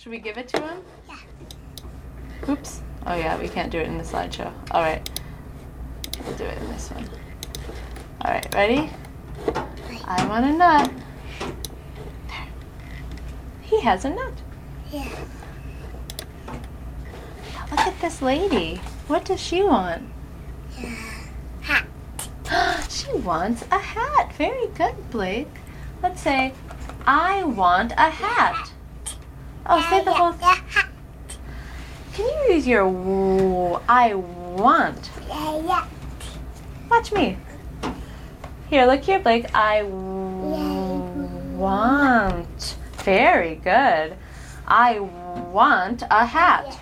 Should we give it to him? Yeah. Oops. Oh yeah, we can't do it in the slideshow. All right. We'll do it in this one. All right, ready? I want a nut. There. He has a nut. Yeah. Now look at this lady. What does she want? Hat. She wants a hat. Very good, Blake. Let's say, I want a hat. Oh, say the whole Yeah, hat. Can you use your I want? Yeah. Watch me. Here, look here, Blake. I want. Very good. I want a hat.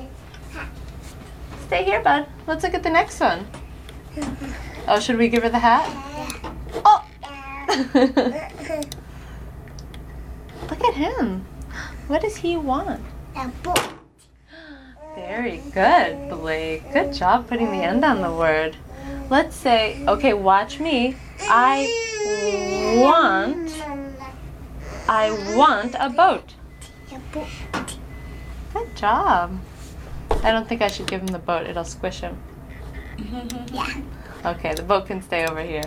Stay here, bud. Let's look at the next one. Oh, should we give her the hat? Oh! Look at him. What does he want? A book. Very good, Blake. Good job putting the end on the word. Let's say, okay, watch me. I want a boat. A book. Good job. I don't think I should give him the boat. It'll squish him. Yeah. Okay, the boat can stay over here.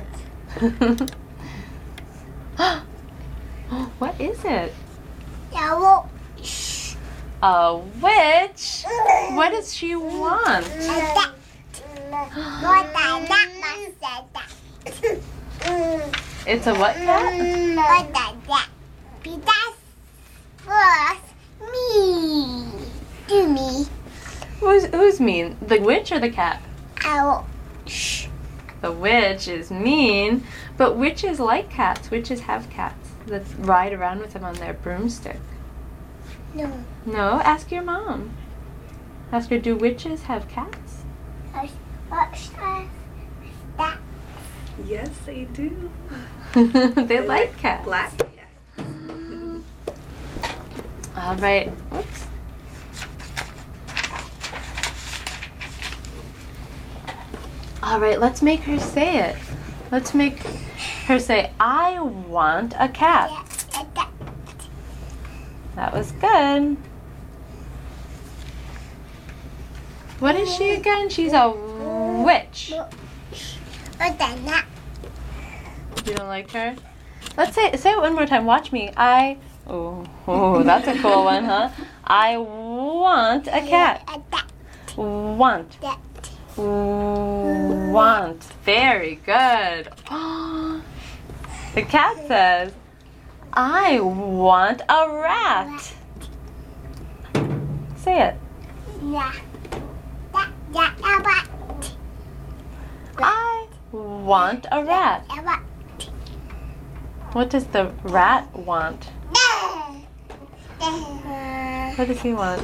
What is it? A book. A witch? What does she want? That. What that It's a what cat? What that? That's was me. To me. Who's mean? The witch or the cat? I The witch is mean, but witches like cats. Witches have cats that ride around with them on their broomstick. No. No, ask your mom. Ask her, do witches have cats? What's that? Yes, they do. They like cats. Black. All right. Oops. All right, let's make her say it. Let's make her say, I want a cat. That was good. What is she again? She's a witch. What that? You don't like her? Let's say it one more time. Watch me. Oh, that's a cool one, huh? I want a cat. Want. Want. Very good. The cat says, I want a rat. Say it. Yeah. I want a rat. What does the rat want? What does he want?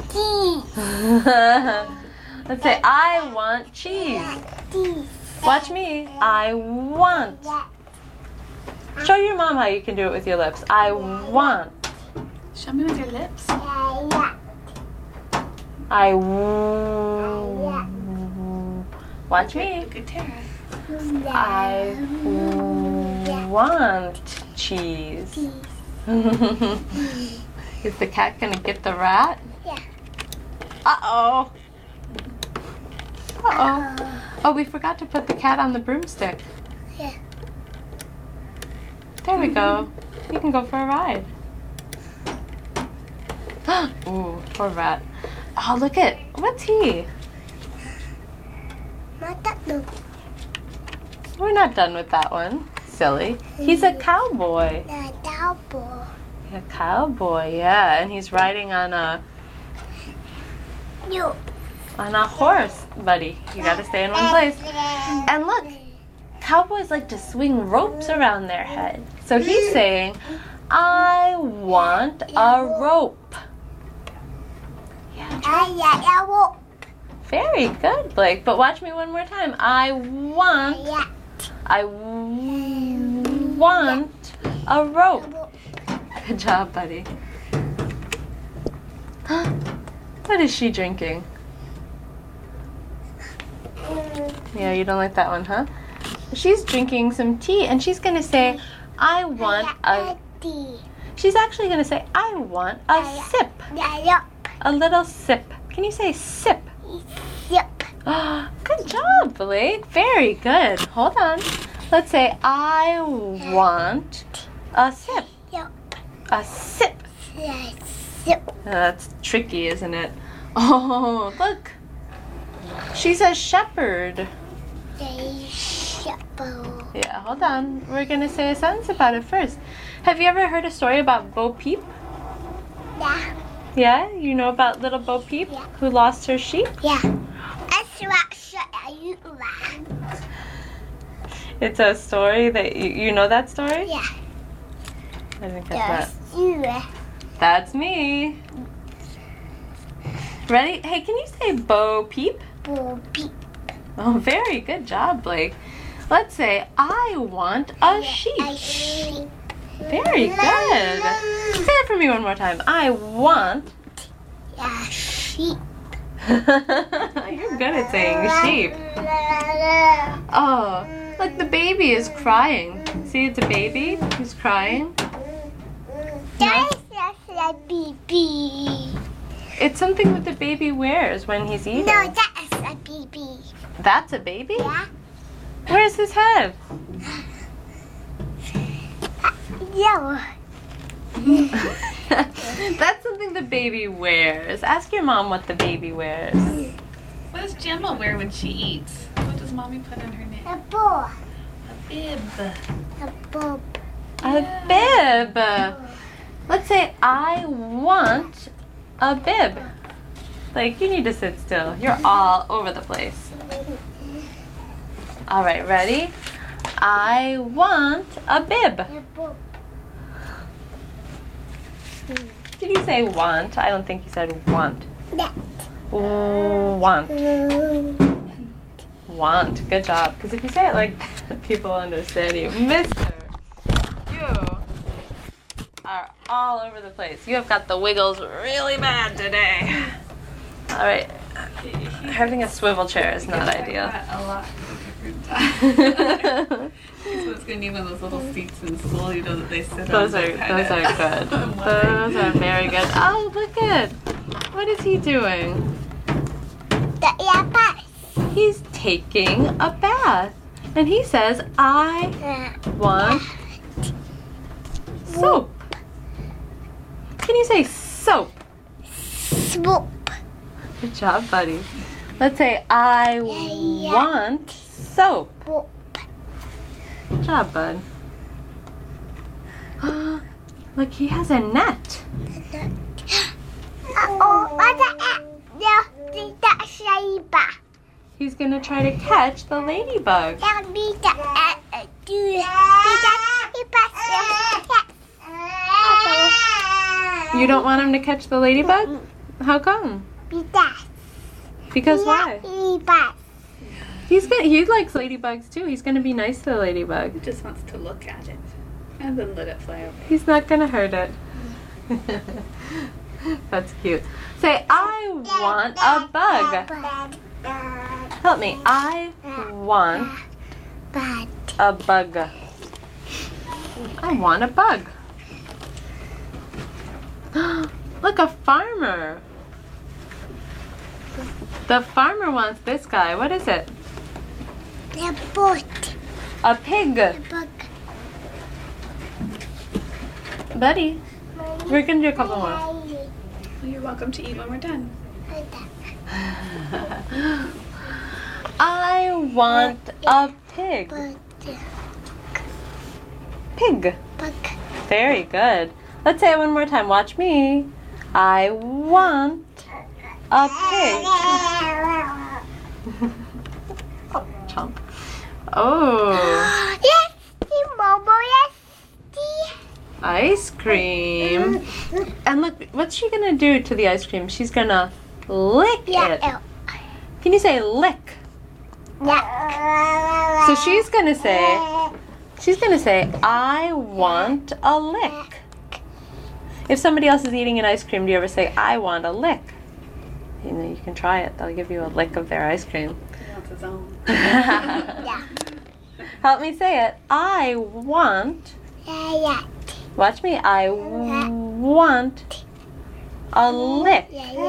Let's say, I want cheese. Watch me. I want. Show your mom how you can do it with your lips. I want. Show me with your lips. Watch me. Good Tara. I want cheese. Is the cat gonna get the rat? Yeah. Uh-oh. Uh-oh. Oh, we forgot to put the cat on the broomstick. Yeah. There we go. You can go for a ride. Ooh, poor rat. Oh, look at, what's he? We're not done with that one. Silly. He's a cowboy. A cowboy, yeah. And he's riding on a horse, buddy. You gotta stay in one place. And look, cowboys like to swing ropes around their head. So he's saying, I want a rope. Yeah. Very good, Blake. But watch me one more time. I want a rope. Good job, buddy. What is she drinking? Yeah, you don't like that one, huh? She's drinking some tea, and she's gonna say, I want a She's actually going to say, I want a sip. Yup. A little sip. Can you say sip? Yup. Good job, Blake. Very good. Hold on. Let's say, I want a sip. Yup. A sip. Yup. That's tricky, isn't it? Oh, look. She's a shepherd. Yeah, hold on. We're going to say a sentence about it first. Have you ever heard a story about Bo Peep? Yeah. Yeah? You know about little Bo Peep Yeah. who lost her sheep? Yeah. That's what you want. It's a story that you know that story? Yeah. I didn't get that. Yes, you. That's me. Ready? Hey, can you say Bo Peep? Bo Peep. Oh, very good job, Blake. Let's say, I want a sheep. A sheep. Very good. Say it for me one more time. I want. A sheep. You're good at saying sheep. Oh, look, the baby is crying. See, it's a baby who's crying. That's a baby. It's something that the baby wears when he's eating. No, that's a baby. That's a baby? Yeah. Where's his head? No. That's something the baby wears. Ask your mom what the baby wears. What does Gemma wear when she eats? What does Mommy put in her A neck? ball. A bib. A bob. A bib. Let's say, I want a bib. Like, you need to sit still. You're all over the place. All right, ready? I want a bib. A bob. Did you say want? I don't think you said want. That. Want. Want. Good job. Because if you say it like that, people understand you. Mister, you are all over the place. You have got the wiggles really bad today. All right. Having a swivel chair is not ideal. A lot of different times. So it's gonna need one of those little seats in school, you know, that they sit Those on. are good. Those are very good. Oh, look at. What is he doing? The bus. He's taking a bath. And he says, I want soap. Can you say soap? Swoop. Good job, buddy. Let's say, I want soap. Swoop. Good job, bud. Look, he has a net. That's a He's going to try to catch the ladybug. That be You don't want him to catch the ladybug? How come? Because why? He likes ladybugs too. He's going to be nice to the ladybug. He just wants to look at it and then let it fly away. He's not going to hurt it. That's cute. Say, I want a bug. Help me. I want a bug. I want a bug. Look, a farmer. The farmer wants this guy. What is it? The boat. A pig. The bug. Buddy, we're going to do a couple more. Well, you're welcome to eat when we're done. I want a pig. Pig. Bug. Very good. Let's say it one more time. Watch me. I want a pig. Oh, chomp. Oh, Yes, the Momo, yes, ice cream. And look, what's she gonna do to the ice cream? She's gonna lick it. Can you say lick? Yeah. So she's gonna say, I want a lick. If somebody else is eating an ice cream, do you ever say, I want a lick? You know, you can try it. They'll give you a lick of their ice cream. He wants his own. Yeah. Help me say it. I want Yeah. Watch me. I want a lick.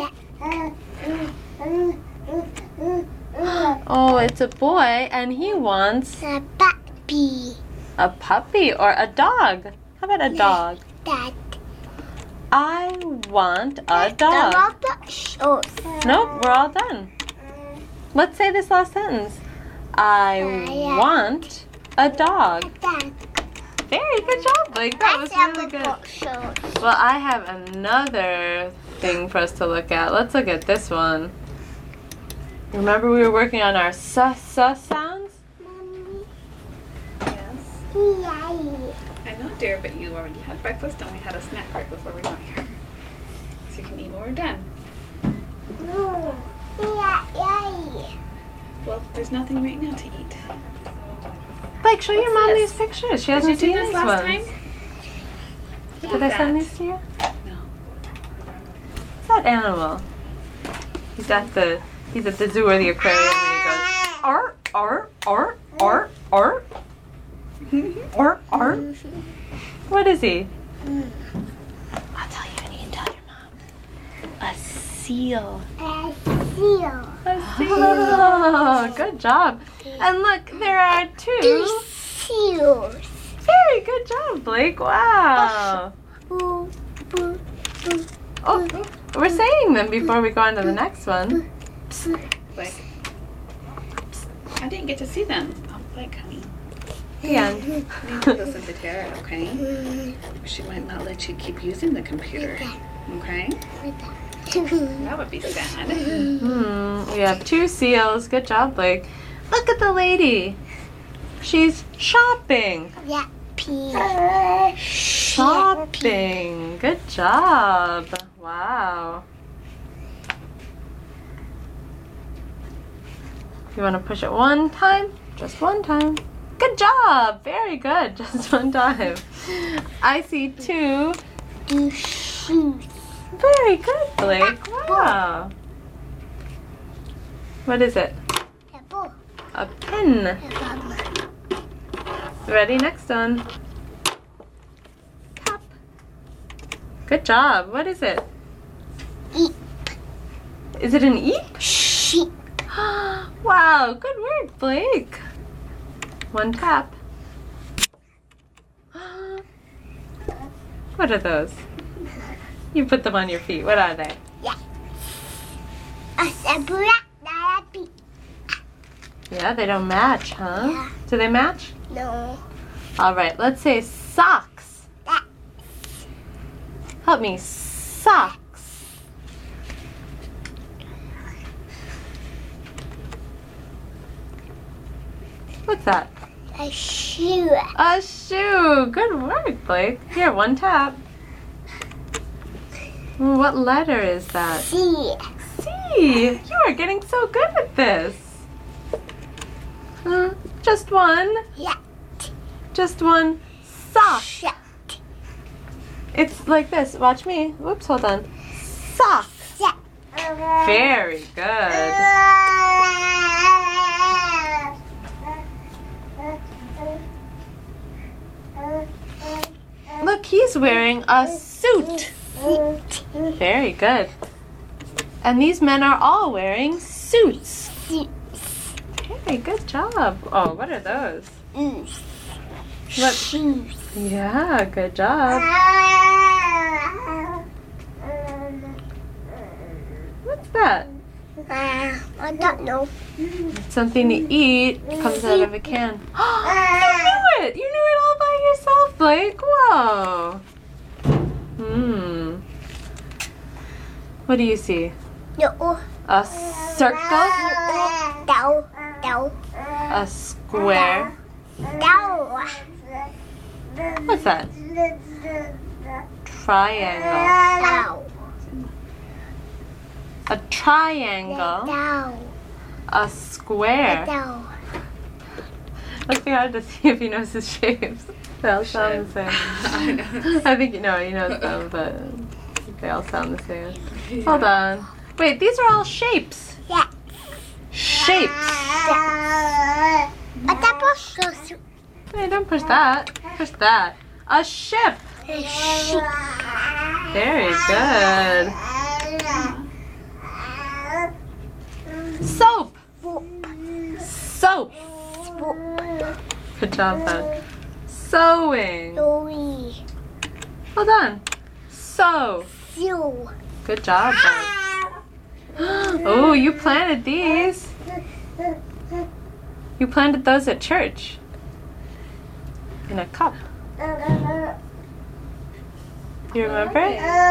Oh, it's a boy and he wants A puppy. a puppy or a dog. How about a dog? Dad. I want a dog. Nope, we're all done. Let's say this last sentence. I want a dog. Dad. Very good job, Blake. That was really good. Well, I have another thing for us to look at. Let's look at this one. Remember we were working on our sounds? Yes. I know, dear, but you already had breakfast and we had a snack right before we got here. So you can eat when we're done. Well, there's nothing right now to eat. Blake, show your mom this? these pictures. She Did you hasn't do seen this these last ones. time? Did I send these to you? No. What's that animal? He's at the zoo or the aquarium and he goes, ar, ar, ar, ar, ar, ar, ar. What is he? I'll tell you and you can tell your mom. A seal. A seal. Good job. And look, there are two Seals. Very good job, Blake. Wow. Oh, we're saying them before we go on to the next one. Like, I didn't get to see them. Oh, like, honey. The end. You need to listen to Tara, okay? She might not let you keep using the computer. Okay? That would be sad. We have two seals. Good job, Blake. Look at the lady. She's shopping. Yeah. Shopping. Good job. Wow. You want to push it one time? Just one time. Good job. Very good. Just one time. I see two. Shoes. Very good, Blake. Wow. What is it? A pin. Ready? Next one. Cup. Good job. What is it? Eep. Is it an eep? Sheep. Wow. Good work, Blake. One tap. What are those? You put them on your feet. What are they? A zebra. Yeah, they don't match, huh? Yeah. Do they match? No. All right, let's say socks. Help me. Socks. What's that? A shoe. A shoe. Good work, Blake. Here, one tap. What letter is that? C. C. You are getting so good at this. Just one. Yeah. Just one sock. Shut. It's like this. Watch me. Whoops, hold on. Sock. Shut. Very good. Look, he's wearing a suit. Very good. And these men are all wearing suits. Very good job. Oh, what are those? What? Shoes. Yeah, good job. What's that? I don't know. Something to eat. Comes out of a can. You knew it! You knew it all by yourself, Blake. Whoa. What do you see? No. A circle? No. No. A square? No. What's that? Triangle. No. A triangle. No. A square. No. Must be hard to see if he knows his shapes. They all sound the same. I know. I think you know some, but they all sound the same. Hold on. Wait, these are all shapes. Yeah. Shapes. But that was Hey, don't push that. Push that. A ship. Very good. Soap. Soap. Good job, bud. Sewing. Hold on. Sew. Good job, bud. Oh, you planted these. You planted those at church. In a cup. You remember?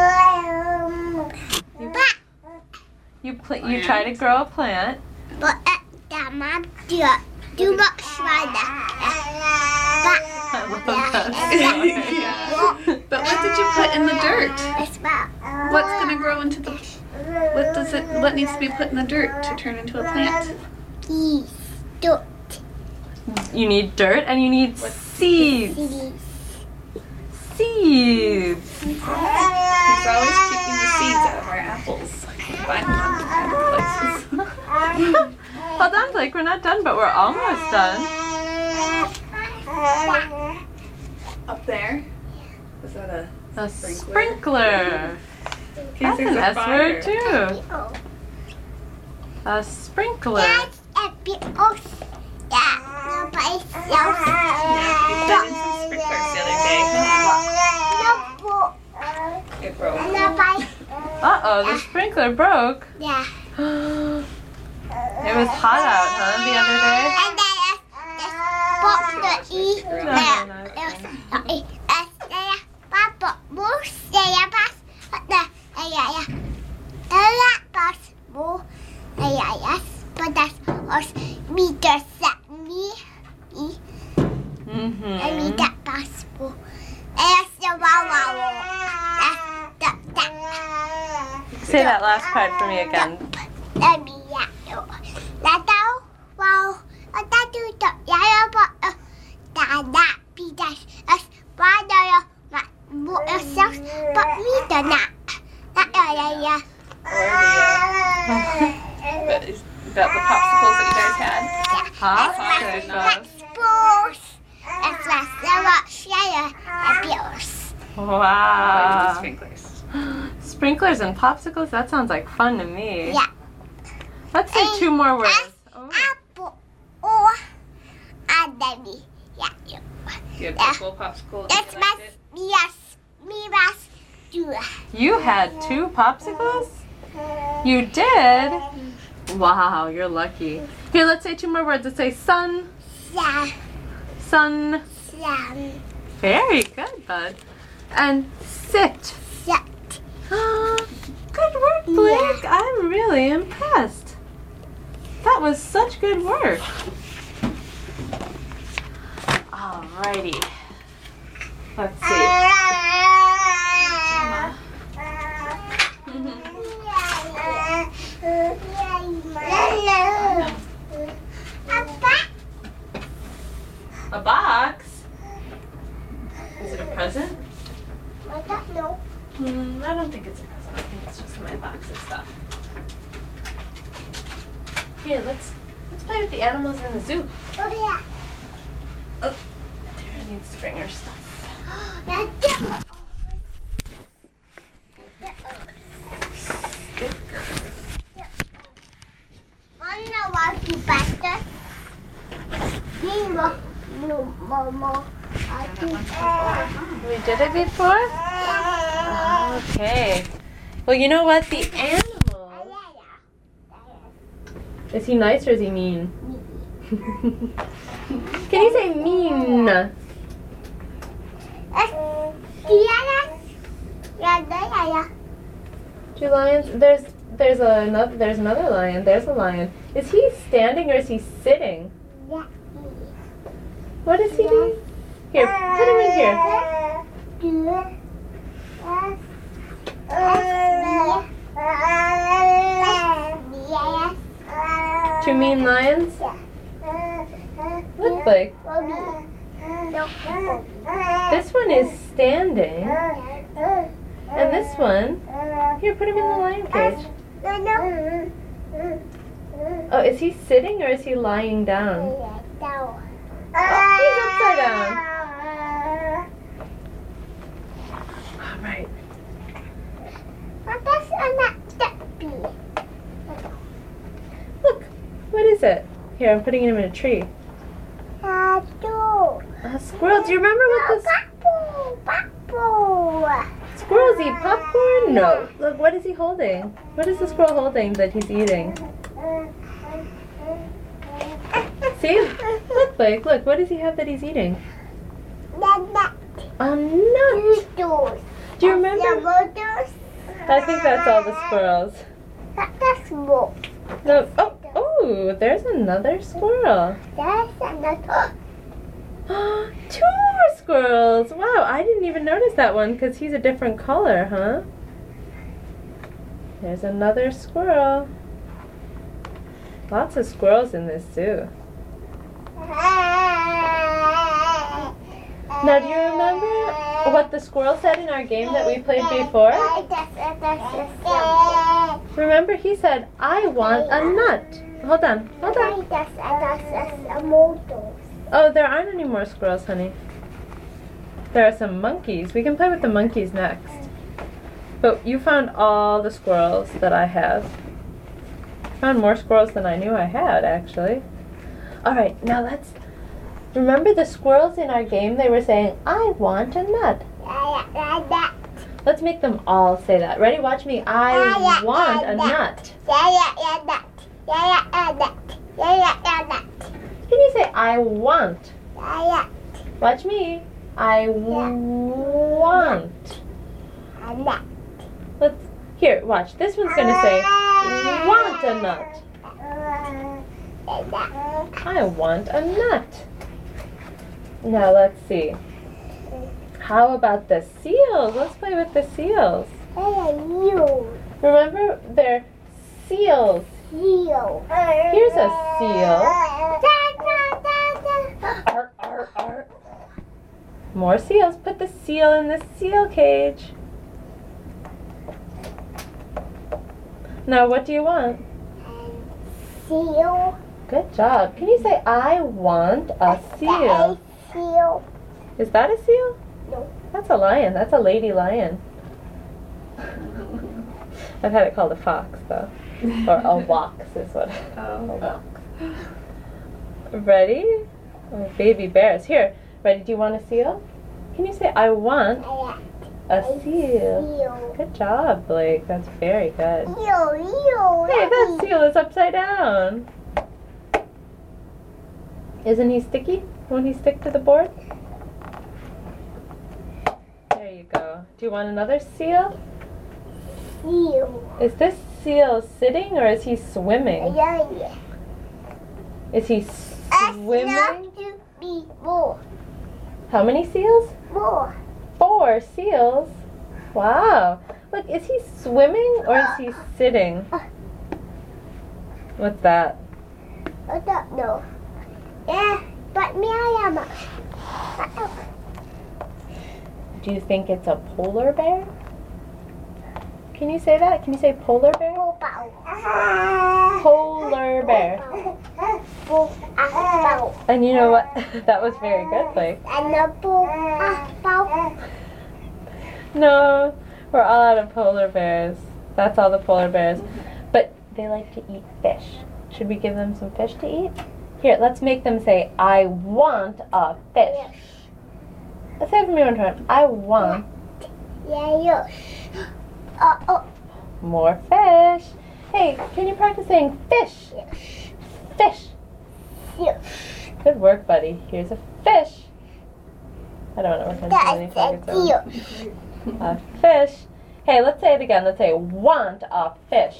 You try to grow a plant. But that mom do not try that. But what did you put in the dirt? It's about What's gonna grow into the? What needs to be put in the dirt to turn into a plant? these dirt. You need dirt and you need seeds. Seeds. He's always keeping the seeds out of our apples. Find them in places. Hold on, Blake, we're not done, but we're almost done. Up there. Is that A sprinkler. That's an S word too. A sprinkler. That's a bit of that. Nobody else. Yeah, we put in some sprinklers the other day. It broke. Nobody. Uh-oh, the sprinkler broke. Yeah. It was hot out, huh, the other day? And then the E. Say that last part for me again. About the popsicles that you guys had. Wow. Sprinklers. Sprinklers and popsicles? That sounds like fun to me. Yeah. Let's say two more words. Oh. Apple or Adami. Yeah. You had purple popsicles. That's You my liked it? yes. Me was do. You had 2 popsicles? You did? Wow, you're lucky. Here, let's say 2 more words. Let's say sun. Sam. Sun. Sam. Very good, bud. And sit. Set. Good work, Blake. Yeah. I'm really impressed. That was such good work. Alrighty. Let's see. A box? Is it a present? I don't know. I don't think it's a present. I think it's just my box of stuff. Here, let's play with the animals in the zoo. Oh yeah. Oh, Tara needs to bring her stuff. That's it. We did it before? Okay. Well, you know what? The animal. Is he nice or is he mean? Can you say mean? Two lions. There's another lion. There's a lion. Is he standing or is he sitting? What is he doing? Here, put him in here. Two mean lions? Look like. This one is standing. And this one. Here, put him in the lion cage. Oh, is he sitting or is he lying down? Oh, he's upside down. Right. That's not dumpy. Look, what is it? Here, I'm putting him in a tree. Two. A squirrel. Do you remember what this? Papu. Squirrels eat popcorn? No. Look, what is he holding? What is the squirrel holding that he's eating? See? Look, Blake, look, what does he have that he's eating? A nut. Do you remember? I think that's all the squirrels. That's more. No. Oh, there's another squirrel. That's another. 2 more squirrels. Wow, I didn't even notice that one because he's a different color, huh? There's another squirrel. Lots of squirrels in this zoo. Now, do you remember what the squirrel said in our game that we played before? Remember, he said, I want a nut. Hold on, hold on. Oh, there aren't any more squirrels, honey. There are some monkeys. We can play with the monkeys next. But you found all the squirrels that I have. I found more squirrels than I knew I had, actually. Alright, now let's... Remember the squirrels in our game? They were saying, I want a nut. Let's make them all say that. Ready? Watch me. I want a nut. Can you say, I want? Watch me. I want. Let's, here, watch. This one's going to say, want a nut. I want a nut. Now let's see. How about the seals? Let's play with the seals. Remember, they're seals. Here's a seal. Arr, arr, arr. More seals. Put the seal in the seal cage. Now, what do you want? Seal. Good job. Can you say, I want a seal? Is that a seal? No. That's a lion. That's a lady lion. I've had it called a fox, though. Or a wox is what. A wox. Ready? Oh, baby bears. Here. Ready? Do you want a seal? Can you say, I want a seal? Good job, Blake. That's very good. Hey, that seal is upside down. Isn't he sticky? Won't he stick to the board? There you go. Do you want another seal? Is this seal sitting or is he swimming? Is he swimming? How many seals? 4 seals. Wow. Look, is he swimming or is he sitting? What's that? I don't know. Yeah, but me I am. Do you think it's a polar bear? Can you say that? Can you say polar bear? Polar bear. And you know what? That was very good, Blake. No, we're all out of polar bears. That's all the polar bears. But they like to eat fish. Should we give them some fish to eat? Here, let's make them say, I want a fish. Let's say it for me one time. I want more fish. Hey, can you practice saying fish? Fish. Good work, buddy. Here's a fish. I don't know what kind of funny a fish. Hey, let's say it again. Let's say want a fish.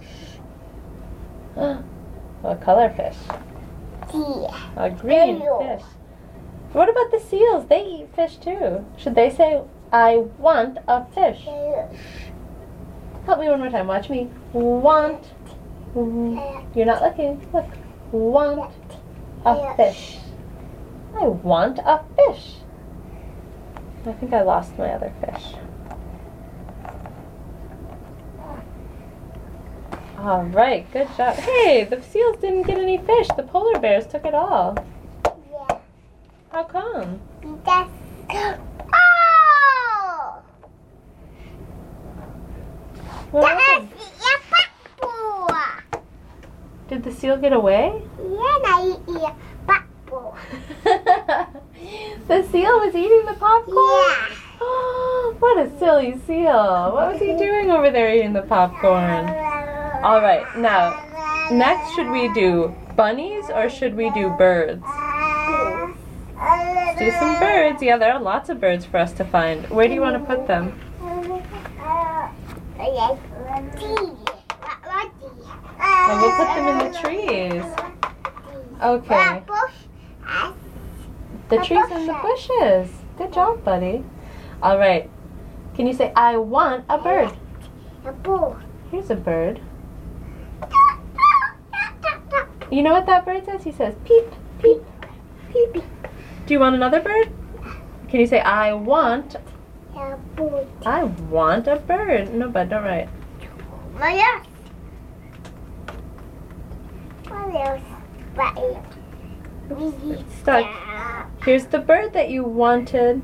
What color fish? A green fish. What about the seals? They eat fish too. Should they say, I want a fish? Help me one more time. Watch me. Want. You're not looking. Look. Want a fish. I want a fish. I think I lost my other fish. All right, good job. Hey, the seals didn't get any fish. The polar bears took it all. Yeah. How come? That's... Oh! Did the seal get away? Yeah, popcorn. The seal was eating the popcorn? Yeah. What a silly seal. What was he doing over there eating the popcorn? Alright, now, next should we do bunnies or should we do birds? Let's do some birds. Yeah, there are lots of birds for us to find. Where do you want to put them? And we'll put them in the trees. Okay. The trees and the bushes. Good job, buddy. All right. Can you say, I want a bird? A bull. Here's a bird. You know what that bird says? He says, peep, peep, peep. Do you want another bird? Can you say, I want A bull. I want a bird. No, bud, don't write. What else? What else? It's stuck. Here's the bird that you wanted.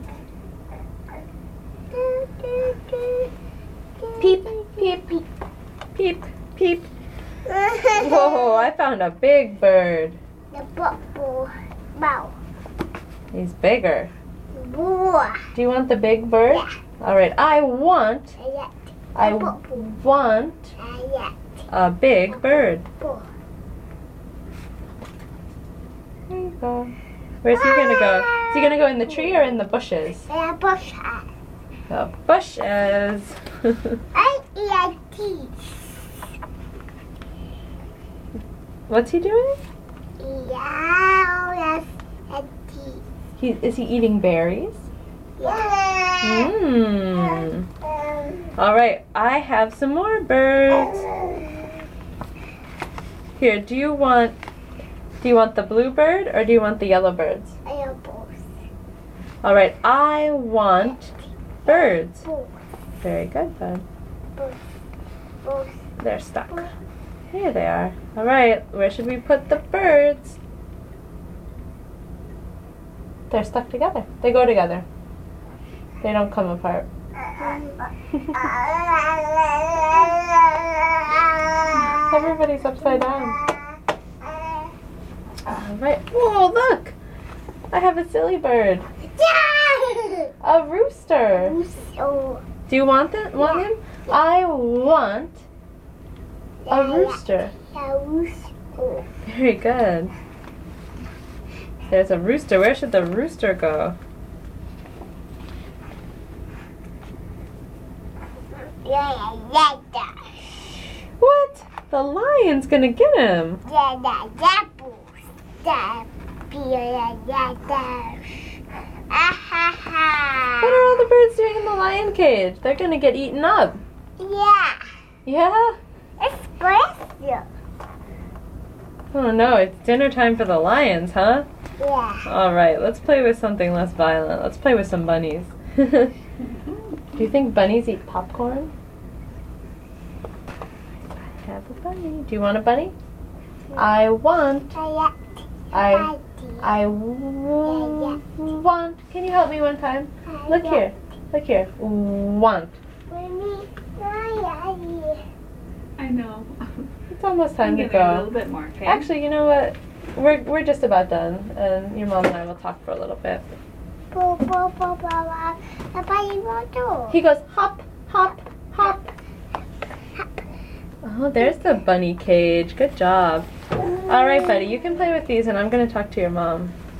Peep, peep, peep, peep, peep. Whoa, I found a big bird. The bubble. Bow. He's bigger. Bull. Do you want the big bird? Yeah. All right, I want Bubble. a big bird. Bull. There you go. Where's he gonna go? Is he gonna go in the tree or in the bushes? A bush. The bushes. I eat a teeth. What's he doing? Yeah, a teeth. Is he eating berries? Yeah. Mmm. All right, I have some more birds. Here, do you want the blue bird or do you want the yellow birds? All right, I want birds. Very good, bud. They're stuck. Here they are. All right, where should we put the birds? They're stuck together. They go together. They don't come apart. Everybody's upside down. All right. Whoa, look! I have a silly bird. A rooster. Do you want him? I want a rooster. Very good. There's a rooster. Where should the rooster go? What? The lion's gonna get him. What are all the birds doing in the lion cage? They're gonna get eaten up. Yeah. Yeah? It's special. Oh no, it's dinner time for the lions, huh? Yeah. Alright, let's play with something less violent. Let's play with some bunnies. Do you think bunnies eat popcorn? I have a bunny. Do you want a bunny? I want. I want. Can you help me one time? Look here. Look here. Want. I know. It's almost time to Give it a little go. bit more, okay? Actually, you know what? We're just about done, and your mom and I will talk for a little bit. He goes hop, hop, hop. Oh, there's the bunny cage. Good job. All right, buddy, you can play with these, and I'm gonna talk to your mom.